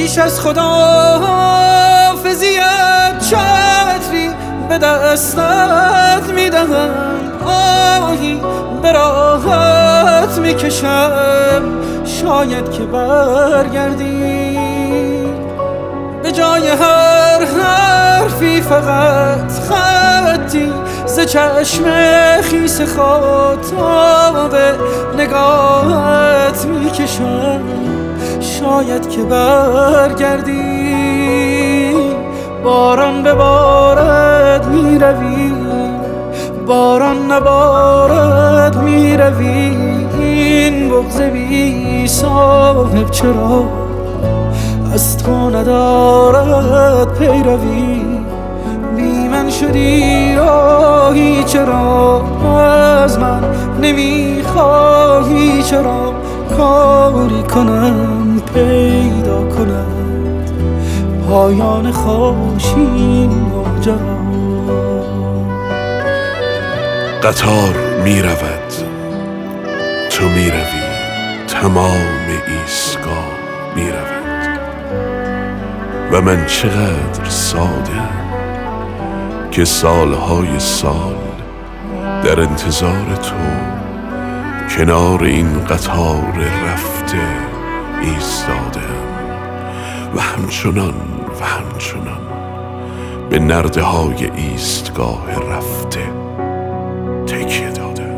پیش از خداحافظیت چتری به دستت میدهم، آهی به راحت میکشم، شاید که برگردی. به جای هر حرفی فقط خطی ز چشم خیس خاطاب نگاهت میکشم، شاید که برگردی. باران ببارد میروی، باران نبارد میروی، این بغض بی صاحب چرا از تو ندارد پیروی. بی من شدی راهی چرا از من نمیخواهی، چرا کاری کنم پیدا کند پایان خوشین ماجرا. قطار می رود، تو می روی، تمام ایستگاه می رود و من چقدر ساده‌ام که سالهای سال در انتظار تو کنار این قطار رفته ایستاده‌ام و همچنان به نرده های ایستگاه رفته تکیه دادم.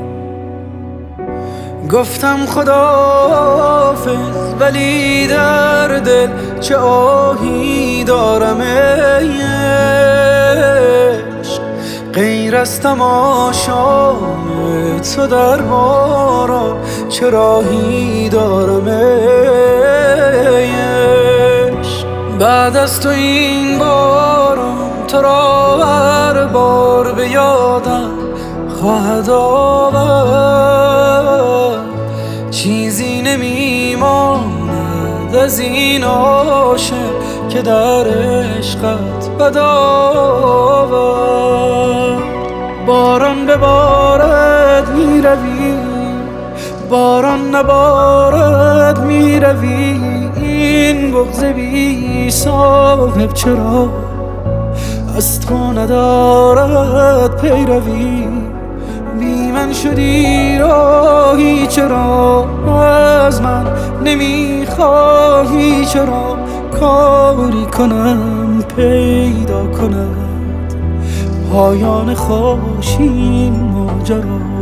گفتم خداحافظ ولی در دل چه آهی دارم ای عشق، غیر از تماشای تو در باران چه راهی دارم ای عشق. بعد از تو این باران تو را هر بار به یادم خواهد آورد، چیزی نمیماند از این عاشق که در عشقت بد آورد. باران ببارد میروی، باران نبارد میروی، این بغض بی صاحب چرا از تو ندارد پیروی. بی من شدی راهی چرا از من نمیخواهی، چرا کاری کنم پیدا کند پایان خوشین ماجرا.